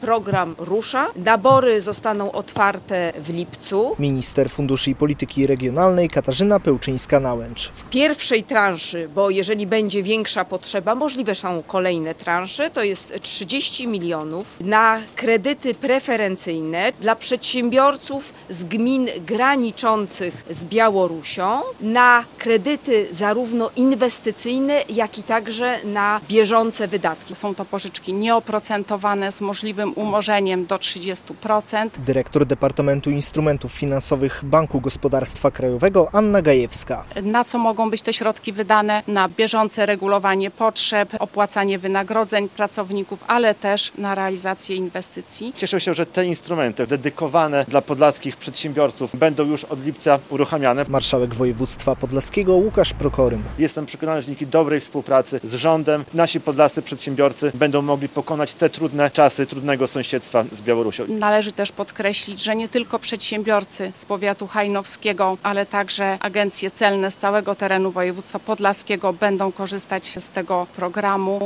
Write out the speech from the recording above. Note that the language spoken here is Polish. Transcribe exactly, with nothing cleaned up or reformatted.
program rusza. Nabory zostaną otwarte w lipcu. Minister Funduszy i Polityki Regionalnej Katarzyna Pełczyńska-Nałęcz. W pierwszej transzy, bo jeżeli będzie większa potrzeba, możliwe są kolejne transze, to jest trzydzieści milionów na kredyty preferencyjne dla przedsiębiorców z gmin graniczących z Białorusią, na kredyty zarówno inwestycyjne, jak i także na bieżące wydatki. Są to pożyczki nieoprocentowane z możliwym umorzeniem do trzydziestu procent. Dyrektor Departamentu Instrumentów Finansowych Banku Gospodarstwa Krajowego Anna Gajewska. Na co mogą być te środki wydane? Na bieżące regulowanie potrzeb, opłacanie wynagrodzeń pracowników, ale też na realizację inwestycji. Cieszę się, że te instrumenty dedykowane dla podlaskich przedsiębiorców będą już od lipca uruchamiane. Marszałek województwa podlaskiego Łukasz Prokorym. Jestem przekonany, że dzięki dobrej współpracy z rządem nasi podlascy przedsiębiorcy będą mogli pokonać te trudne czasy trudnego sąsiedztwa z Białorusią. Należy też podkreślić, że nie tylko przedsiębiorcy z powiatu hajnowskiego, ale także agencje celne z całego terenu województwa podlaskiego będą korzystać z tego programu.